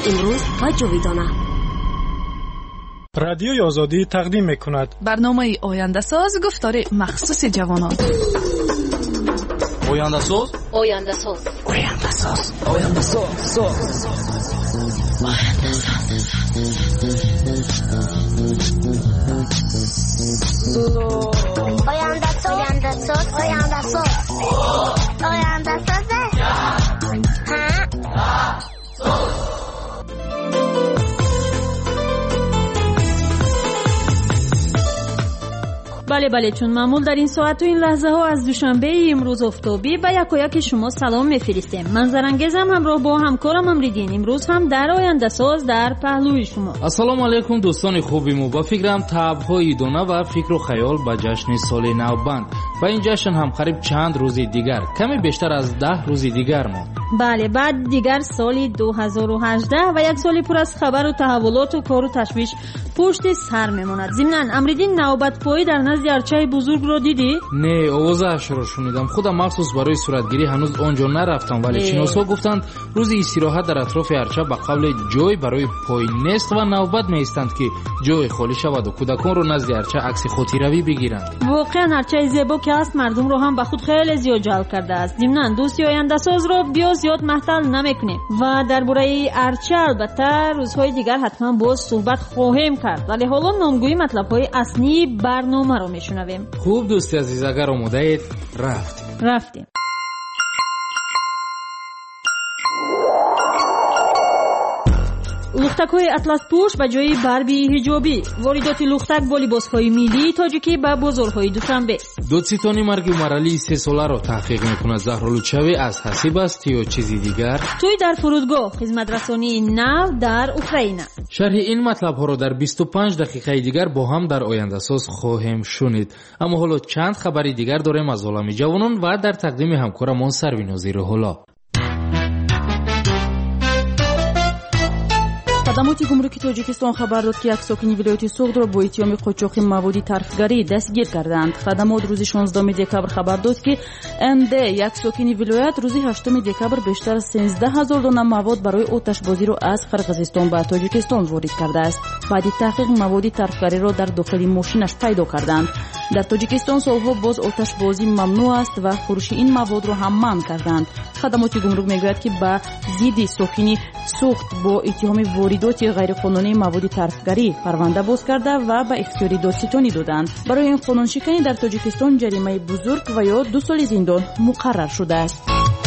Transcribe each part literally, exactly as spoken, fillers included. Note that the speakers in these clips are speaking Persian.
امروز و جاویدانه. رادیوی آزادی تقدیم میکند برنامه آینده ساز گفتار مخصوص جوانان. آینده ساز آینده ساز آینده ساز آینده ساز آینده ساز آینده ساز آینده ساز آینده ساز بله بله چون معمول در این ساعت و این لحظه ها از دوشنبه امروز افتابی به یک و یک شما سلام میفرستیم. من زرنگزم همراه با همکارم امریدین امروز هم در آینده ساز در پهلوی شما. السلام علیکم دوستان خوبی مو. با فکرم تعب‌های دونه و فکر و خیال به جشن سال نو بند و این جشن هم قریب چند روز دیگر کمی بیشتر از ده روز دیگر ما. بله بعد دیگر سال دو هزار و هجده و یک سال پر از خبر و تحولات و کار و تشویش پشت سر میماند. ضمناً امریدین نوبت پایی در نزد ارچه بزرگ رو دیدی؟ نه آوازش رو شنیدم. خودم مخصوص برای صورتگیری هنوز آنجا نرفتم ولی شناسا گفتند روز استراحت در اطراف ارچه به قول جای برای پای نیست و نوبت میستند که جای خالی شود و کودکان رو نزد ارچه عکس خاطره‌ای بگیرند. واقعا ارچه زیبا که است مردم رو هم به خود خیلی زیاد جلب کرده است. ضمناً دوستی آینده ساز رو بیا زیاد محتل نمیکنیم و درباره ارچه البته روزهای دیگر حتما باز صحبت خواهیم کرد ولی حالا نامگویی مطلب‌های اصلی برنامه رو میشنویم. خوب دوستی عزیز اگر آماده اید رفتیم رفتیم لختک‌های اطلس پوش به جای بربی حجابی، واردات لختک با لباس‌های ملی تاجیکی به بازارهای دوشنبه. دادستانی مرگ مرحله سه ساله را تحقیق می‌کند. زهرا لوچوی از حسیب است یا چیزی دیگر؟ توی در فرودگاه خدمت رسانی نو در اوکراین. شرح این مطلب‌ها را در بیست و پنج دقیقه دیگر با هم در آینده ساز خواهیم شنید. اما حالا چند خبری دیگر داریم از عالم جوانان و در تقدیم همکارمان سروین نظیر حالا. خدمات گمرکی تاجیکستان خبر داد که یک ساکن ولایت سوغد را با اتهام قاچاق مواد طرفگری دستگیر کردند. خدمات روز شانزدهم دکبر خبر داد که اند یک ساکن ولایت روز هشتم دکبر بیشتر از سیزده هزار دانه مواد برای آتشبازی را از قرقیزستان به تاجیکستان وارد کرده است. بعد تحقیق مواد طرفگری را در داخل ماشینش پیدا کردند. در تاجیکستان سالها باز آتشبازی ممنوع است و فروش این مواد را هم منع کردند. خدمات گمرک میگوید که با ضد ساکنی سوخت با اتهام واردات غیرقانونی مواد طرفگری پرونده باز کرده و به اختیار دادستانی دادند. برای این قانون شکنی در تاجیکستان جریمه بزرگ و یا دو سال زندان مقرر شده است.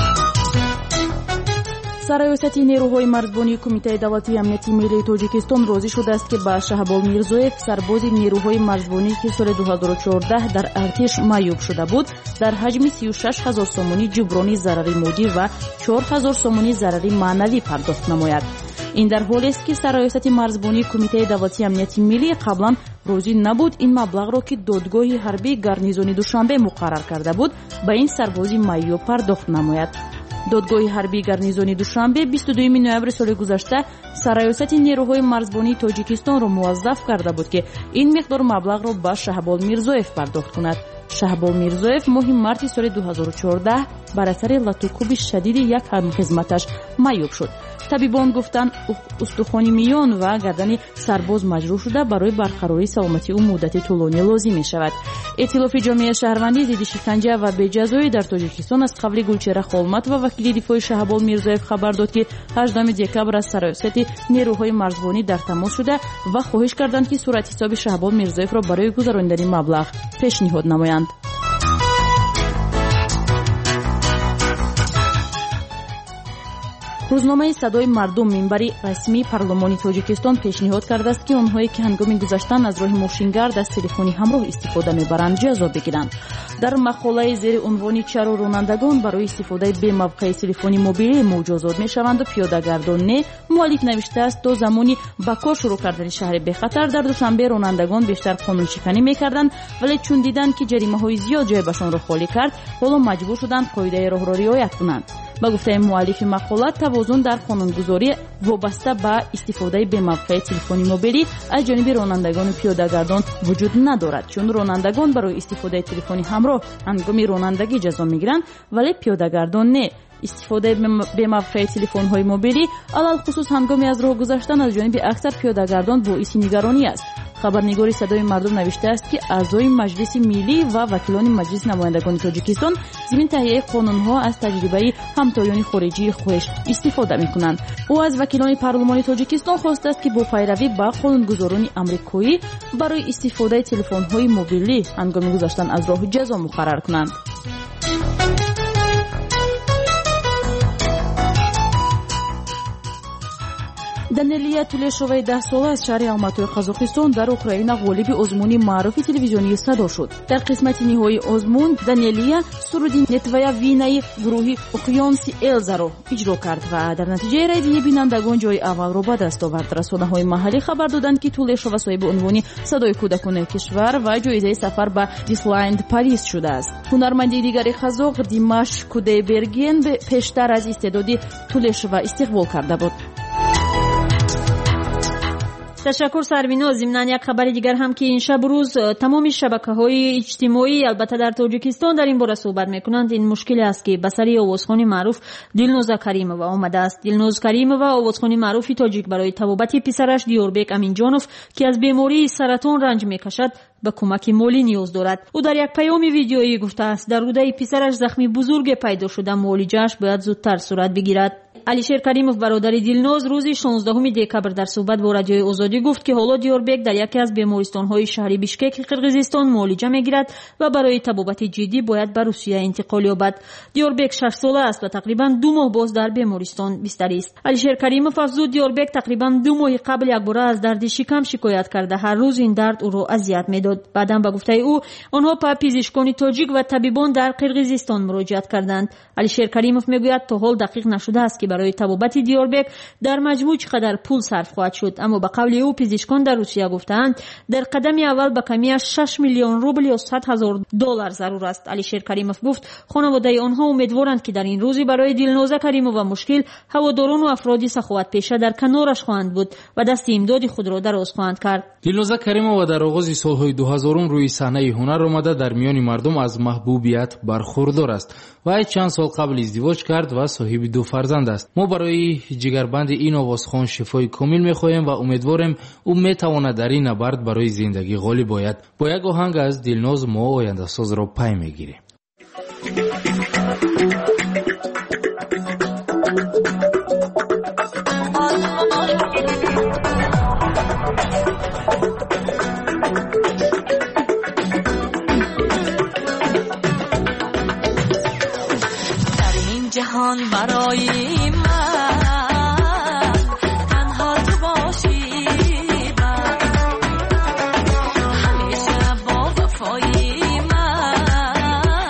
سرایستی نیروهای مرزبانی کمیته دولتی امنیتی ملی تاجیکستان راضی شده است که با شهبال میرزویف سرباز نیروهای مرزبانی که سال دو هزار و چهارده در ارتش معیوب شده بود در حجم سی و شش هزار سومانی جبرانی ضرری مادی و چهار هزار سومانی ضرری معنوی پرداخت نماید. این در حالی است که سرایست مرزبانی کمیته دولتی امنیتی ملی قبلا راضی نبود این مبلغ را که دادگاه حربی گارنیزون دوشنبه مقرر کرده بود به این سربازی معیوب پرداخت نماید. دادگاه حربی گارنیزون دوشنبه بیست و دوم نوامبر سال گذشته سرایست نیروهای مرزبانی تاجیکستان را موظف کرده بود که این مقدار مبلغ را به شهبال میرزویف پرداخت کند. شهبال میرزویف ماه مارس سال دو هزار و چهارده بر اثر لطوکوب شدید یک همخدمتش معیوب شد. طبیبان گفتند استخوان میان و گردن سرباز مجروح شده برای برقراری سلامتی او مدت طولانی لازم می شود. ائتلاف جامعه شهروندی ضد شکنجه و بجزایی در تاجیکستان از قبل گلچهره خولمت و وکیل دفاع شهبال میرزویف خبر داد که هجدهم دکبر از سرایست نیروهای مرزبانی در تماس شده و خواهش کردند که صورت حساب شهبال میرزویف را برای گذراندن مبلغ پیشنهاد نمایند. روزنامه صدای مردم منبری رسمی پارلمانی تاجیکستان پیشنهاد کرده است که آنهایی که هنگام گذشتن از راه ماشینگرد از تلفنی همراه استفاده می‌برند جزا بگیرند. در مقاله زیر عنوان چرا رانندگان برای استفاده به موقع تلفنی موبیل مجازات می‌شوند و پیاده‌گردان نه، مؤلف نوشته است تا زمانی با کار شروع کردن شهر به خطر در دوشنبه رانندگان بیشتر قانون شکنی می‌کردند ولی چون دیدند که جریمه‌های زیاد جای بهشان را خالی کرد حالا مجبور شدند قاعده راه را رعایت کنند. با گفته مؤلف مقاله توازن در قانونگذاری وابسته به استفاده بی‌موقع تلفن موبیلی از جانب رانندگان و پیاده‌گردان وجود ندارد، چون رانندگان برای استفاده تلفن همراه هنگام رانندگی جزا میگیرند ولی پیاده‌گردان نه. استفاده بی‌موقع تلفن‌های موبیلی علل خصوص هنگامی از راه گذشتن از جانب اکثر پیاده‌گردان باعث نگرانی است. خبرنگاری صدای مردم نوشته است که اعضای مجلس ملی و وکیلان مجلس نمایندگان تاجیکستان ضمن تهیه قانون‌ها از تجربه همتایان خارجی خودش استفاده می‌کنند. او از وکیلان پارلمانی تاجیکستان خواسته است که با پیروی به قانونگذاران آمریکایی برای استفاده تلفن‌های موبیلی هنگام گذشتن از راه جزا مقرر کنند. данелия тулешоваи даҳ сола аз шаҳри алматои қазоқистон дар украина ғолиби озмуни маъруфи телевизионии садо шуд. дар қисмати ниҳоии озмун данелия суруди нетвая винаи гурӯҳи уқёнси элзаро иҷро кард ва дар натиҷаи райдиҳи бинандагон ҷойи аввалро ба даст овард. расонаҳои маҳаллӣ хабар доданд ки тулешова соҳиби унвони садои кӯдакони кишвар ва ҷоизаи сафар ба дислайнд парис шудааст. ҳунарманди дигари қазоқ димаш кудайберген пештар аз истеъдоди тулешова истиқбол карда буд. تشکر سربینا. ضمناً یک خبر دیگر هم که این شب روز تمام شبکه‌های اجتماعی البته در تاجیکستان در این باره صحبت میکنند. این مشکل است که بسری آوازخوان معروف دلنوز کریمووا آمده است. دلنوز کریمووا آوازخوان معروف تاجیک برای طبابت پسرش دیوربک امینجانوف که از بیماری سرطان رنج میکشد به کمک مالی نیاز دارد. او در یک پیام ویدیویی گفته است در روده پسرش زخمی بزرگ پیدا شده، معالجه‌اش باید زودتر صورت بگیرد. علیشیر کریموف برادر دلنوز روز شانزدهم دکبر در صحبت با رادیوی آزادی گفت که حالا دیوربک در یکی از بیمارستان‌های شهری بیشکک قرقیزستان معالجه می‌گیرد و برای طبابت جدی باید به روسیه انتقال یابد. دیوربک شش ساله است و تقریباً دو ماه باز در بیمارستان بستری است. علیشیر کریموف افزود دیوربک تقریباً دو ماه قبل یک بار از درد شکم شکایت کرده، هر روز این درد او را اذیت می‌داد. بعداً به گفته او آنها به پزشکان تاجیک و طبیبان در قرقیزستان مراجعت کردند. علیشیر کریموف میگوید تا حال دقیق نشده است که برای طبابت دیوربک در مجموع چقدر پول صرف خواهد شد، اما به قول او پزشکان در روسیه گفتند در قدم اول به کمی شش میلیون روبل یا صد هزار دلار ضرور است. علیشیر کریموف گفت خانواده آنها امیدوارند که در این روزی برای دلنوز کریمووا مشکل هواداران و افراد سخاوت پیشه در کنارش خواهند بود و دست امداد خود را دراز خواهند کرد. دلنوز کریمووا در آغاز سالهای دو هزار روی صحنه هنر آمده در میان مردم از محبوبیت برخوردار است و چند سال قبل ازدواج کرد و صاحب دو فرزند است. ما برای جگربند این آوازخوان شفای کامل می‌خواهیم و امیدواریم او می‌تواند در این نبرد برای زندگی غالب آید. با یک آهنگ از دلنوز ما آینده ساز را پی می‌گیریم. جهان برای من تنها تو باشی، من همیشه با وفای من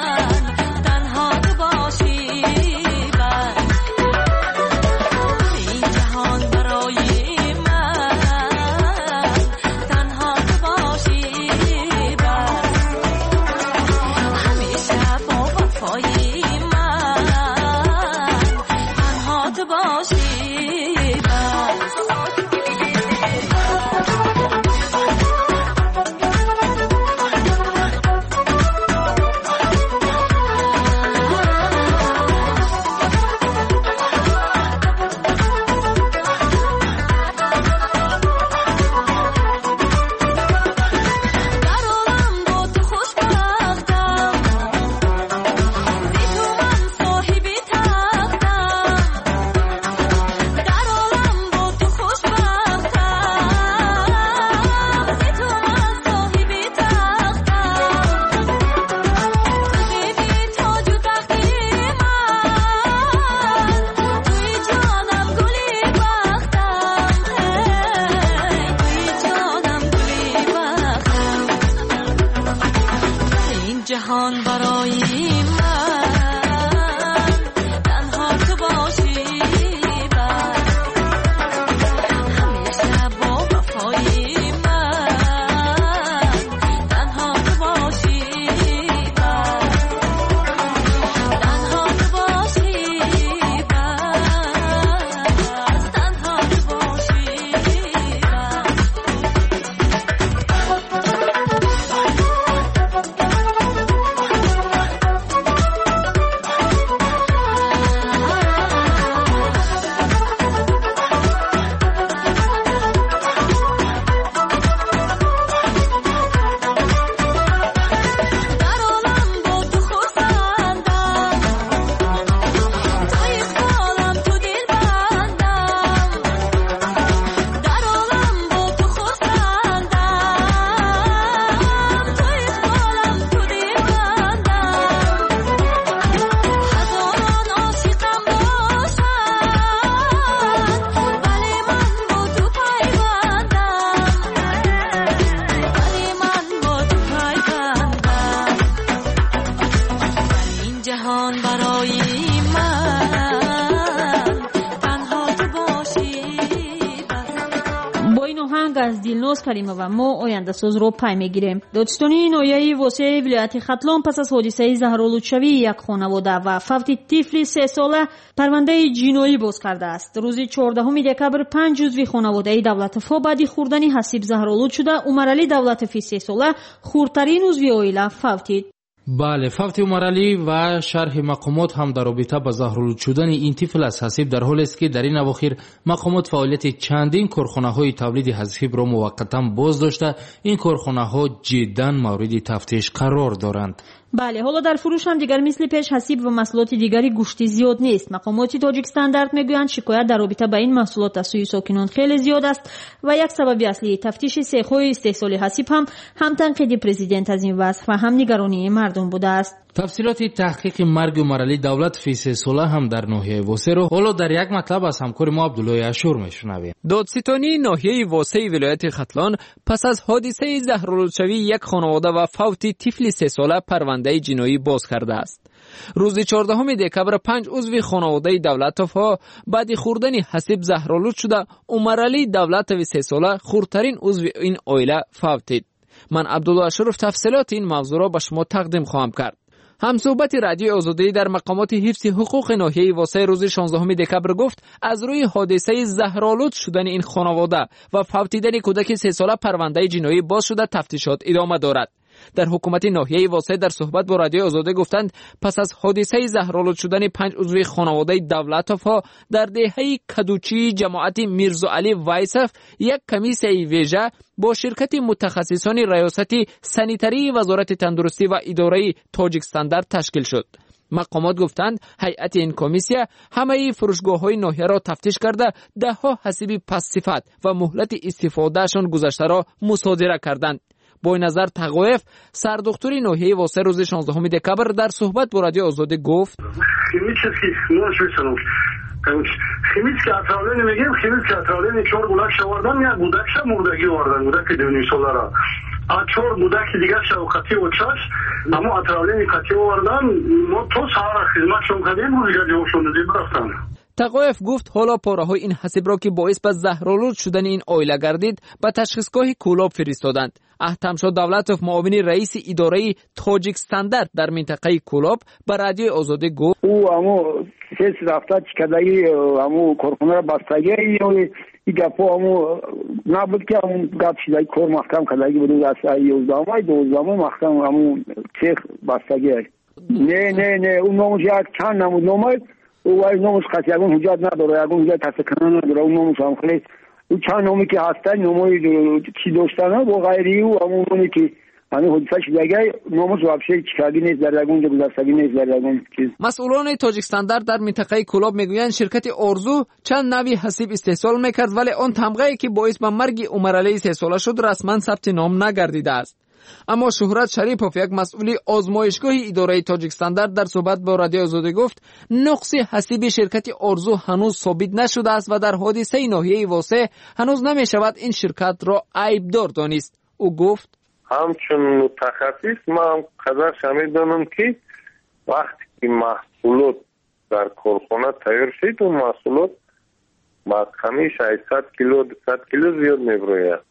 آهنگ از دلناز کریمه و ما آینده ساز رو پی میگیریم. دادستانی ناحیه واسه ولایت ختلان پس از حادثه زهرآلودشوی یک خانواده و فوت طفل سه ساله پرونده جنایی باز کرده است. روز چهاردهم دکبر پنج عضو خانواده دولت فا بعد خوردن حسیب زهرآلود شده عمرعلی دولتفی سه ساله خردترین عضو عائله فوتید. بله، فوت عمرعلی و شرح مقامات هم در رابطه با زهرآلود شدن این طفل از حسیب در حالی است که در این اواخر مقامات فعالیت چندین کارخانه‌های تولید حسیب را موقتا باز داشته. این کارخانه‌ها جداً مورد تفتیش قرار دارند. بله، حالا در فروش هم دیگر مثل پیش حسیب و محصولات دیگری گوشتی زیاد نیست. مقامات تاجیکستان درد میگویند شکایت در رابطه با این محصولات از سوی ساکنان خیلی زیاد است و یک سبب اصلی تفتیش سیخ‌های استحصال حسیب هم هم تنقید پرزیدنت از این وضع و هم نگرانی مردم بوده است. تفصیلات تحقیق مرگ عمرعلی دولتفی سه ساله هم در ناحیه واسه رو حالا در یک مطلب از همکار ما عبدالله اشور میشنویم. دادستانی ناحیه واسه ولایت ختلان پس از حادثه زهرآلودشوی یک خانواده و فوت طفل سه ساله پرونده جنایی باز کرده است. روز چهاردهم دکبر پنج عضو خانواده دولت فا بعد خوردن حسیب زهرآلود شده عمرعلی دولتفی سه ساله خردترین عضو این عائله فوتید. من عبدالله اشور تفصیلات این موضوع را به شما تقدیم خواهم کرد. همصحبت رادیو آزادی در مقامات حفظ حقوق ناحیه واسه روز شانزدهم دکبر گفت از روی حادثه زهرآلود شدن این خانواده و فوتیدن کودک سه ساله پرونده جنایی باز شده تفتیشات ادامه دارد. در حکومت ناحیه واسه در صحبت با رادیو آزادی گفتند پس از حادثه زهرآلود شدن پنج عضو خانواده دولت فا در دهه کدوچی جماعت میرزا علی وایسف یک کمیسیه ویژه با شرکت متخصصان ریاستی سانیتری وزارت تندرستی و اداره تاجیکستان تشکیل شد. مقامات گفتند هیئت این کمیسیه همه فروشگاه‌های ناحیه را تفتیش کرده ده ها حسیب پس صفت و مهلت استفادهشان گذشته را مصادره کردند. با نظر تقویف سردختوری ناحیه واسه روز شانزدهم دکبر در صحبت با رادیو آزادی گفت خیمیسکی اترالین میگیم خیمیسکی اترالین چهار بودک شواردن یک بودک شا مردگی واردن بودک دونی ساله را چهار بودک دیگر شا قطعی و چاش اما اترالین قطعی واردن ما تو سهار خدمت شون کردیم و دیگر جوشون دادیم برفتن. تقویف گفت حالا پاره‌های این حسیب را که باعث به زهرآلود شدن این عائله گردید به تشخیصگاه کولاب فرستادند. احتمشا دولتوف معاون رئیس اداره تاجیکستان در منطقه کولاب به رادیو آزادی گفت او امو سه رفته چکدایی امو کارخانه را بستگی این گپا امو نبود که امو گپ چیزای کار محکم کدایی بود از یازدهم دوازدهم محکم امو چیخ بستگی نه نه نه اون نامش یک چند نمود نامه او وای نامش قطعی اون حجت نداره اون حجت تصدیق نداره اون نامش هم خیلی او چند نامی که هستن نامای چی داشتن با غیری او همونی که همین حدیثه شدگه نامش وابشه چکاگی نیست در لگون جو گذشتگی نیست در لگون چیز. مسئولان تاجیکستان در منطقه کولاب میگویند شرکت آرزو چند نوی حسیب استحصال میکرد ولی آن تمغه‌ای که باعث به مرگ عمرعلی سه ساله شد رسما ثبت نام نگردیده است. اما شهرت شریپوف یک مسئول آزمایشگاه اداره تاجیکستان در صحبت با رادیو آزادی گفت نقص حسیب شرکت آرزو هنوز ثابت نشده است و در حادثه ناحیه واسه هنوز نمیشود این شرکت را عیبدار دانست. او گفت همچون متخصص من قدر شنیدم که وقتی که محصولات در کارخانه تیار شد اون محصولات با کمی ششصد کیلو دویست کیلو زیاد میبروید.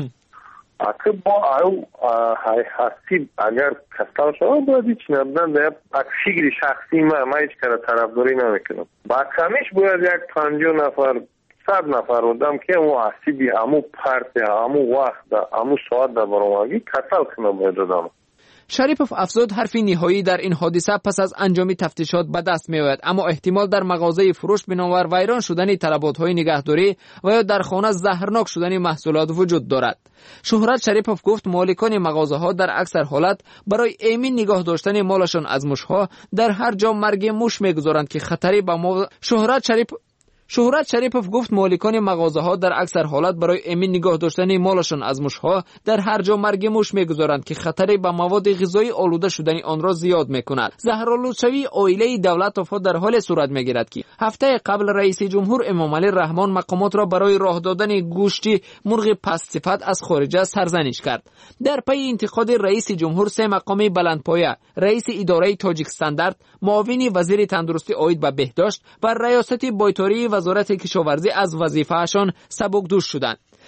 اگه با او حسیب اگر کستال شد باید هیچ نبودن در یک فکر شخصی ما ما هیچ کار طرفداری نمیکنم. با کمیش باید یک پنجاه نفر صد نفر بودم که امو حسیبی امو پرت امو وقت امو ساعت در برامگی کتل کنم باید دادم. شریپوف افزود حرف نهایی در این حادثه پس از انجام تفتیشات به دست میآید اما احتمال در مغازه فروش بنابر ویران شدن طلبات‌های نگهداری و یا در خانه زهرناک شدن محصولات وجود دارد. شهرت شریپوف گفت مالکان مغازه‌ها در اکثر حالت برای ایمن نگاه داشتن مالشان از موش‌ها در هر جا مرگ موش می‌گذارند که خطری به ما شهرت شریپوف شهرت شریپوف گفت مالکان مغازه‌ها در اکثر حالت برای امن نگاه داشتن مالشان از موش‌ها در هر جا مرگ موش می‌گذارند که خطری به مواد غذایی آلوده شدن آن را زیاد می‌کند. زهرآلودشوی عائله دولت فا در حال صورت می‌گیرد که هفته قبل رئیس جمهور امامعلی رحمان مقامات را برای راه دادن گوشت مرغ پست صفت از خارج سرزنش کرد. در پی انتقاد رئیس جمهور سه مقام بلندپایه رئیس اداره تاجیکستان معاون وزیر تندرستی عاید به بهداشت و ریاست بایتاری وزارت کشاورزی از وظیفه‌شان سبکدوش شدند.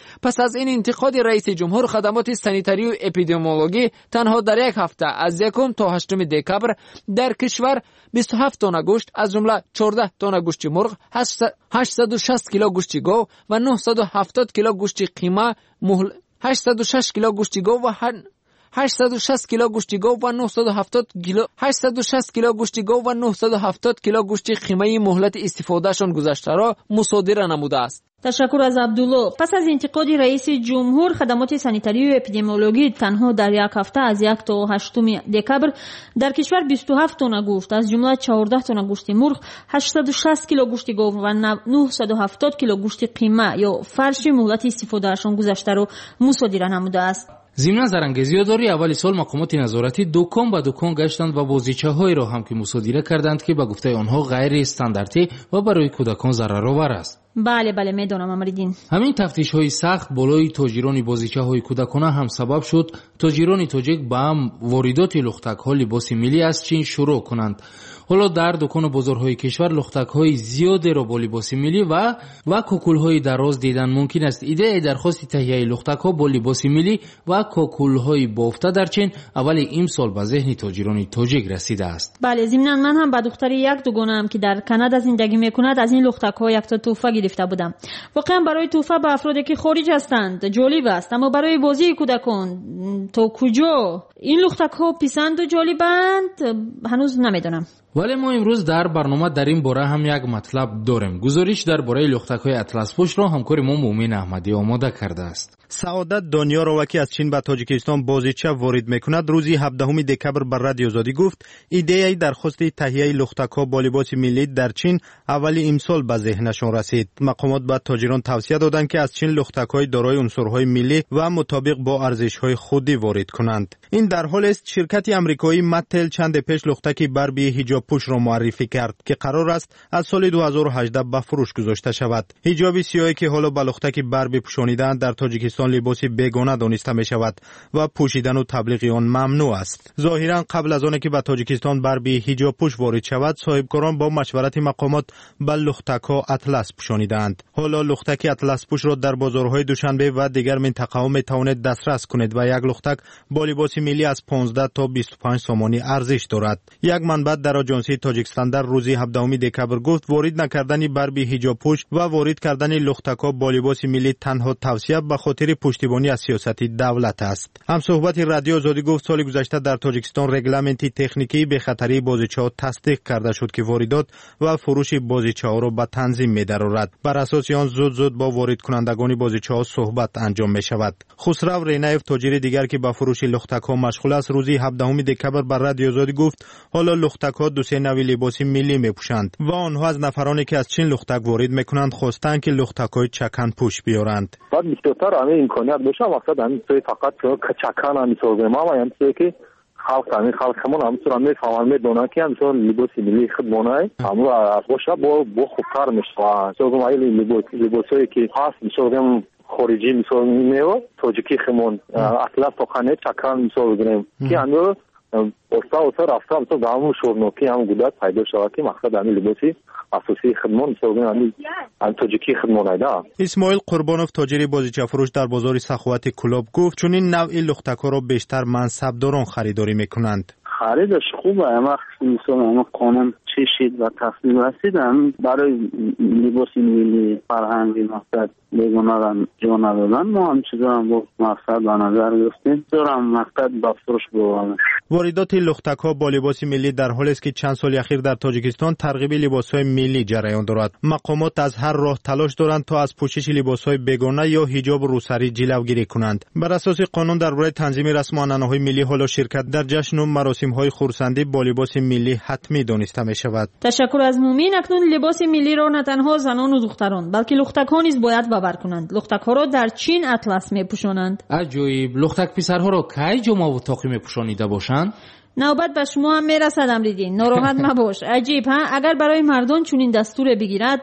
پس از این انتقاد رئیس جمهور، خدمات سانیتاری و اپیدمیولوژی تنها در یک هفته از یکم تا هشتم دکبر در کشور بیست و هفت تن گوشت از جمله چهارده تن گوشت مرغ، هشتصد و شصت کیلو گوشت گاو و نهصد و هفتاد کیلو گوشت قیمه مهل هشتصد و شش کیلو گوشت گاو و هشتصد و شصت کیلو گوشت گاو و نهصد و هفتاد کیلو هشتصد و شصت کیلو گوشت گاو و نهصد و هفتاد کیلو گوشت قیمه مهلت استفادهشان گذشته را مصادره نموده است. تشکر از عبدالله. پس از انتقاد رئیس جمهور، خدمات سانیتاری و اپیدمیولوژی تنها در یک هفته از یک تا هشتم دکبر در کشور بیست و هفت تن گوشت از جمله چهارده تن گوشت مرغ، هشتصد و شصت کیلو گوشت گاو و نهصد و هفتاد کیلو گوشت قیمه یا فرش مهلت استفادهشان گذشته را مصادره نموده است. ضمن زرانگزیاداری اولی سال مقامات نظارتی دکان به دکان گشتند و بازیچه‌هایی را هم که مصادره کردند که به گفته آنها غیر استانداردی و برای کودکان ضررآور است. بله بله میدونم امریدین. همین تفتیش‌های سخت بالای تاجران بازیچه‌های کودکانه هم سبب شد تاجران تاجیک به هم واردات لختک‌ها لباس ملی از چین شروع کنند. حالا در دکان و بازارهای کشور لختک‌های زیادی را با لباس ملی و و کوکول‌های دراز دیدن ممکن است. ایده درخواست تهیه لختک‌ها با لباس ملی و کوکول‌های بافته در چین اول امسال به ذهن تاجران تاجیک رسیده است. بله، ضمن من هم با دختری یک دوگانه‌ام که در کانادا زندگی می‌کند از این لختک‌ها یک تا تحفه گرفته بودم. واقعا برای تحفه به افرادی که خارج هستند جالب است، اما برای بازی کودکان تا کجا این لختک‌ها پسند و جالبند هنوز نمیدونم. ولی ما امروز در برنامه در این باره هم یک مطلب داریم. گزارش درباره لختک‌های اطلس پوش را همکار ما مومن احمدی آماده کرده است. سعادت دانیار راوکی از چین به تاجیکستان بازیچه وارد میکند روزی هفدهم دکبر بر رادیو آزادی گفت ایده درخواست تهیه لختک‌ها با لباس ملی در چین اولی امسال به ذهنشان رسید. مقامات به تاجران توصیه دادند که از چین لختک‌های دارای عنصرهای ملی و مطابق با ارزش‌های خودی وارد کنند. این در حالی است شرکت آمریکایی متل چند پیش لختک بربی حجاب پوش را معرفی کرد که قرار است از سال دو هزار و هجده به فروش گذاشته شود. حجاب سیاهی که حالا به لختک بربی پوشانیدند در تاجیکستان لباس بیگانه دانسته می شود و پوشیدن و تبلیغ آن ممنوع است. ظاهرا قبل از آن که به تاجیکستان بربی حجاب پوش وارد شود صاحبکاران با مشورت مقامات به لختک‌ها اطلس پوشانیدند. حالا لختک اطلس پوش را در بازارهای دوشنبه و دیگر منطقه‌ها می توانید دسترس کنید و یک لختک با لباس ملی از پانزده تا بیست و پنج سامانی ارزش دارد. یک منبع در آژانسی تاجیکستان در روز هفدهم دکبر گفت وارد نکردن بربی حجاب پوش و وارد کردن لختک‌ها با لباس ملی تنها توصیه به خاطر پشتیبانی از سیاست دولت است. هم صحبت رادیو آزادی گفت سال گذشته در تاجیکستان رگلامنتی تکنیکی به خطری بازیچه‌ها تصدیق کرده شد که واردات و فروش بازیچه‌ها را به تنظیم می‌دارد. بر اساس آن زود زود با وارد کنندگان بازیچه‌ها صحبت انجام می‌شود. خسرو رینایف تاجر دیگر که به فروش لختک‌ها مشغول است روزی هفدهم دکبر بر رادیو آزادی گفت حالا لختک‌ها دو سه نوع لباس ملی می‌پوشند و آنها از نفرانی که از چین لختک وارد می‌کنند خواستند که لختک‌های چکن پوش بیارند. بعد بیشتر همین امکانیت باشه مقصد همین توی فقط چکن هم می‌سازه ما و یعنی که خلق همین خلقمون هم سر می‌فهمن می‌دونن که همین لباس ملی خودمونه اما از باشه با با خوبتر میشه. سوگم ایلی لباس لباسایی که خاص می‌سازم خارجی می‌سازم میو تاجیکی خمون اطلاف فقانه چکن می‌سازم که اندو اوستا اوستا رفتا هم تو دامو شورنوکی هم گودت پیدا شود که مقصد همین لباسی اساسی خدمات می‌سازن همین ان تاجیکی خدمات ایدا. اسماعیل قربانوف تاجر بازیچه فروش در بازار سخاوت کلوب گفت چون این نوع لختک‌ها را بیشتر منصبداران خریداری می‌کنند. خریدش خوبه، اما مثلا اما قانون چشید و تصمیم رسیدن برای لباس ملی فرهنگی مقصد بیگانه را جا ندادن. ما هم چیزا هم با مقصد به نظر گرفتیم دارم مقصد با فروش بوانه. واردات لختک‌ها با لباس ملی در حالی است که چند سال اخیر در تاجیکستان ترغیب لباس‌های ملی جریان دارد. مقامات از هر راه تلاش دارند تا از پوشش لباس‌های بیگانه یا حجاب روسری جلوگیری کنند. بر اساس قانون درباره تنظیم رسم و عنعنه‌های ملی حالا شرکت در جشن و مراسم‌های خرسندی با لباس ملی حتمی دانسته می‌شود. تشکر از مومین. اکنون لباس ملی را نه تنها زنان و دختران بلکه لختک‌ها نیز باید باور کنند. لختک‌ها را در چین اطلس می‌پوشانند. عجیب، لختک پسرها را کی جمعه و تاقی می‌پوشانیده باشند؟ نوبت به شما هم میرسد امریدین، ناراحت مباش. عجیب ها، اگر برای مردان چنین دستور بگیرد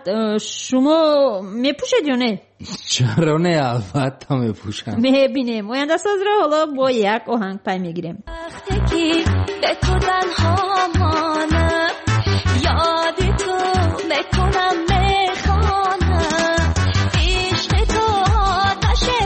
شما میپوشید یا نه؟ چرا نه، البته میپوشم. میبینیم آینده ساز را حالا با یک آهنگ پی میگیریم. وقتی به تو تنها مانم یاد تو میکنم میخوانم عشق تو آتش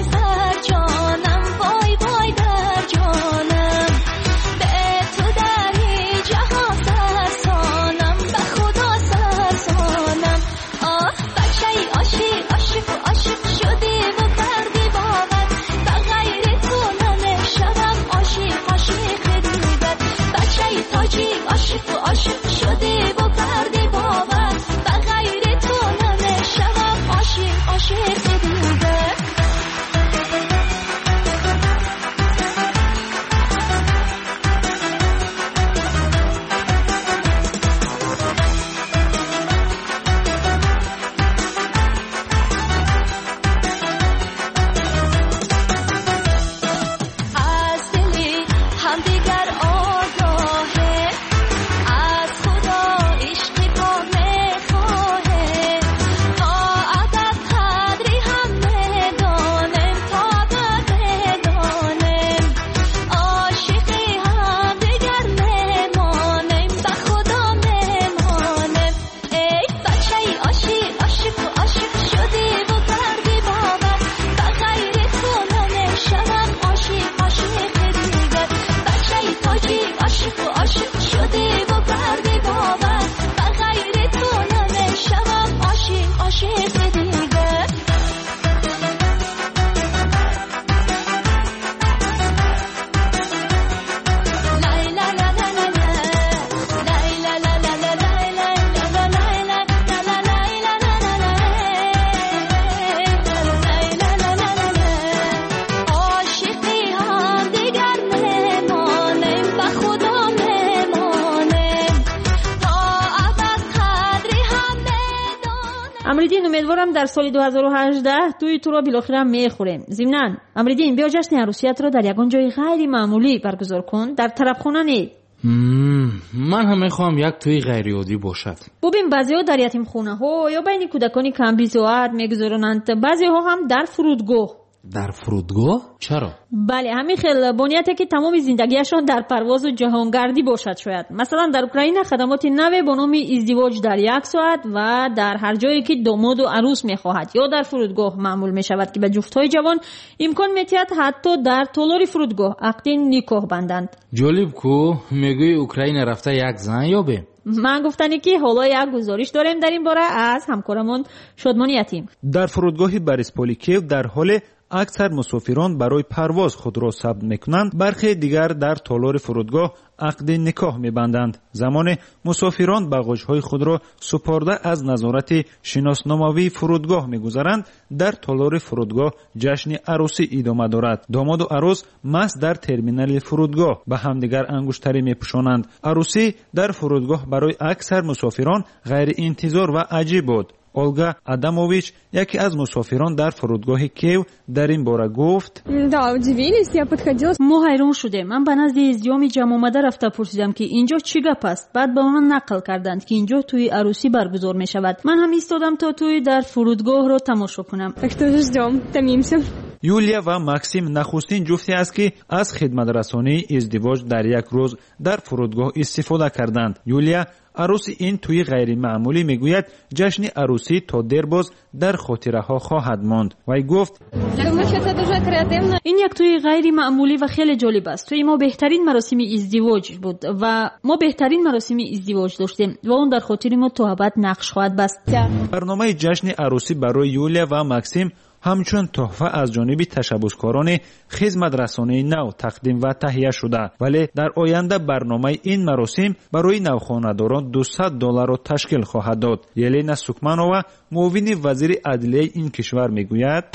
امیدوارم در سال دو هزار و هجده توی تو را بالاخره میخوریم. ضمناً امریدین بیا جشن عروسیت را در یگان جای غیر معمولی برگزار کن، در طرف خونه نی. من هم میخوام یک توی غیر عادی باشد. ببین بعضی ها در یتیم خونه ها یا بین کودکانی کم بی‌سواد میگذارونند، بعضی ها هم در فرودگاه. در فرودگاه؟ چرا؟ بله همین خیلی بنیته که تمام زندگیشان در پرواز و جهانگردی باشد. شاید مثلا در اوکراین خدمات نوی به نام ازدواج در یک ساعت و در هر جایی که داماد و عروس میخواهد یا در فرودگاه معمول میشود که به جفت‌های جوان امکان میتید حتی در تالار فرودگاه عقد نکاح بندند. جالب کو میگوی اوکراین رفته یک زن یا به؟ من گفتنی که حالا یک گزارش داریم در این باره از همکارمون شادمان یتیم. در فرودگاه بریسپولی کیو در حال اکثر مسافران برای پرواز خود را ثبت میکنند، برخی دیگر در تالار فرودگاه عقد نکاح میبندند. زمان مسافران باگاژهای خود را سپرده از نظارت شناسناموی فرودگاه میگذرند. در تالار فرودگاه جشن عروسی ادامه دارد. داماد و عروس مست در ترمینال فرودگاه به همدیگر انگشتری میپوشانند. عروسی در فرودگاه برای اکثر مسافران غیر انتظار و عجیب بود. اولگا ادموویچ یکی از مسافران در فرودگاه کیو در این باره گفت: ما حیران شدیم. من به نزد ازدیام جمع آمده رفته پرسیدم که اینجا چی گپ است. بعد به آنها نقل کردند که اینجا توی عروسی برگزار می شود. من هم ایستادم تا توی در فرودگاه را تماشا کنم. یولیا و ماکسیم نخستین جفتی است که از خدمت رسانی ازدواج در یک روز در فرودگاه استفاده کردند. یولیا عروس این توی غیر معمولی میگوید جشن عروسی تا دیر باز در خاطره ها خواهد ماند. وی گفت: این یک توی غیر معمولی و خیلی جالب است. توی ما بهترین مراسم ازدواج بود و ما بهترین مراسم ازدواج داشتیم و اون در خاطر ما تا ابد نقش خواهد بست. برنامه جشن عروسی برای یولیا و ماکسیم همچون تحفه از جانب تشبثکاران خدمت رسانی نو تقدیم و تهیه شده، ولی در آینده برنامه این مراسم برای نوخانه‌داران دویست دلار را تشکیل خواهد داد. یلینا سوکمانова معاون وزیر عدلیه این کشور میگوید: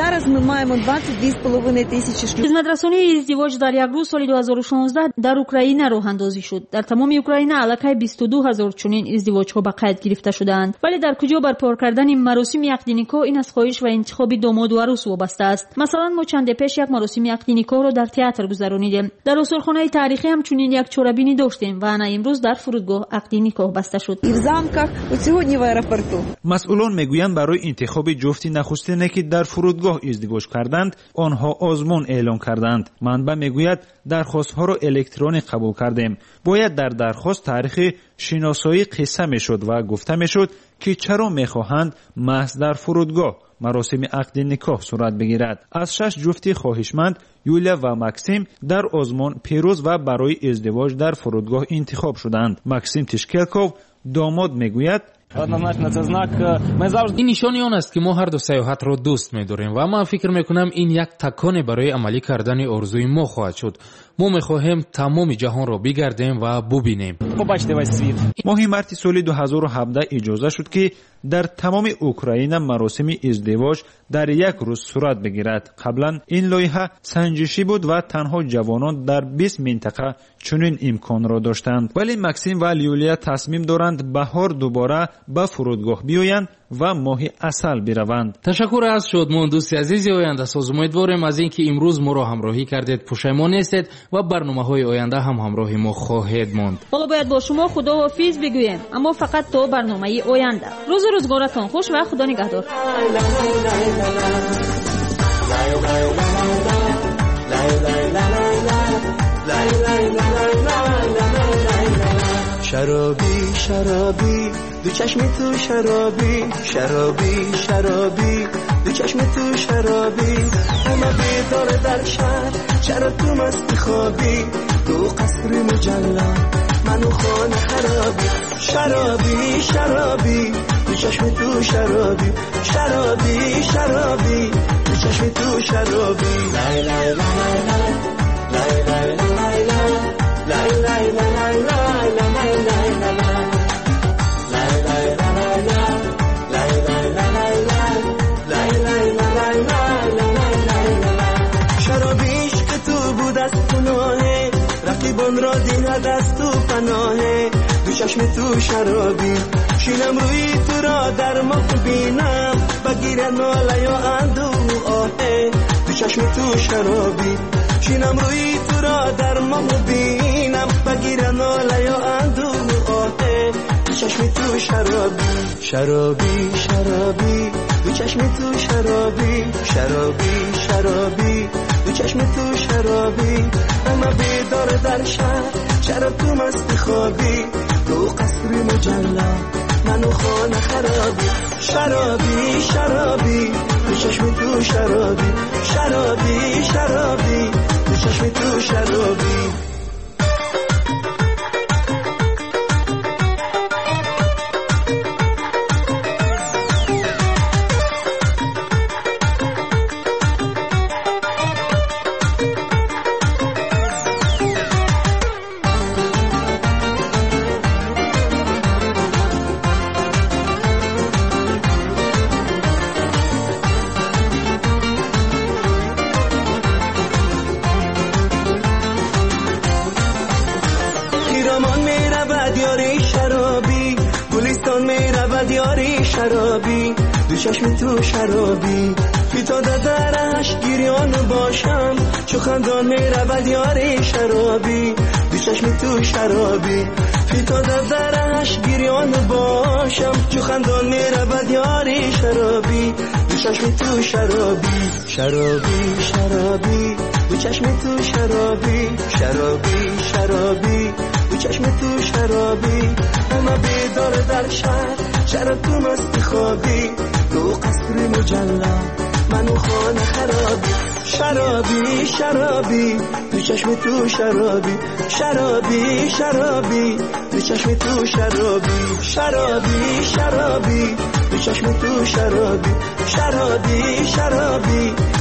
خدمت رسانی ازدواج در یک روز سال دو هزار و شانزده در اوکراین راه اندازی شد. در تمام اوکراین علاقه بیست و دو هزار چنین ازدواج ها به قید گرفته شدند، ولی در کجا برپا کردن مراسم عقد نکاح این از خواهش و انتخاب داماد و عروس وابسته است. مثلا ما چند پیش یک مراسم عقد نکاح را در تئاتر گذرانیدیم. در استخوان‌های تاریخی هم چنین یک چوربینی داشتیم و انا امروز در فرودگاه عقد نکاح بسته شد. مسئولان میگویند برای انتخاب جفتی نخستین که در فرودگاه ازدواج کردند آنها آزمون اعلام کردند. منبع میگوید درخواست‌ها را الکترونیک قبول کردیم. باید در درخواست تاریخ شناسایی قصه میشد و گفته میشد که چرا میخواهند محض در فرودگاه مراسم عقد نکاح صورت بگیرد. از شش جفتی خواهشمند یولیا و ماکسیم در آزمون پیروز و برای ازدواج در فرودگاه انتخاب شدند. ماکسیم تشکلکوف داماد میگوید: این نشانی آن است که ما هر دو سیاحت را دوست می‌داریم و من فکر می‌کنم این یک تکان برای عملی کردن آرزوی ما خواهد شد. ما می‌خواهیم تمام جهان را بگردیم و ببینیم. ماه مارس سال دو هزار و هفده اجازه شد که در تمام اوکراین مراسم ازدواج در یک روز صورت بگیرد. قبلا این لایحه سنجشی بود و تنها جوانان در بیست منطقه چنین امکان را داشتند، ولی ماکسیم و یولیا تصمیم دارند بهار دوباره به فرودگاه بیایند و ماه عسل بروند. تشکر از شادمان دوستی عزیزی آینده ساز. امیدواریم از اینکه امروز ما را همراهی کردید پشیمان نیستید و برنامه‌های آینده هم همراه ما خواهید ماند. حالا باید با شما خداحافظ بگویم، اما فقط تا برنامه آینده. روز و روزگارتان خوش و خدا نگهدار. شرابی شرابی دو چشم تو شرابی شرابی شرابی دو چشم تو شرابی همه بیدار در شهر چرا تو مستی خوابی تو قصر مجلل منو خانه خرابی شرابی شرابی دو چشم تو شرابی شرابی شرابی دو چشم تو شرابی لای لای لای لای لای لای لای لای لای لای شرابیش که تو بود از خوناه رقیبان را دین دست و پناهه دو چشم تو شرابی شینم روی تو را در مخ بینم بگیره ناله یا اندوه آهه تو چشم تو شرابی شینم روی تو را در مخ بینم بگیره ناله یا اندوه آهه تو چشم تو شرابی شرابی شرابی تو چشم تو شرابی شرابی شرابی تو چشم تو شرابی اما بیدار در شهر شراب تو مست خوابی تو قصر مجلا منو خانه خرابی شرابی شرابی تو چشم تو شرابی شرابی شرابی تو چشم تو شرابی شرابی دو چشم تو شرابی فیتا درش گریان باشم چو خندان می رود یاری شرابی دو چشم تو شرابی فیتا درش گریان باشم چو خندان می رود یاری شرابی دو چشم تو شرابی شرابی شرابی دو چشم تو شرابی شرابی شرابی دو چشم تو شرابی اما بیدار در شهر شراب تو مست خوابی تو قصر مجلا منو خانه خرابی شرابی شرابی تو چشم تو شرابی شرابی شرابی تو چشم تو شرابی شرابی شرابی تو چشم تو شرابی شرابی شرابی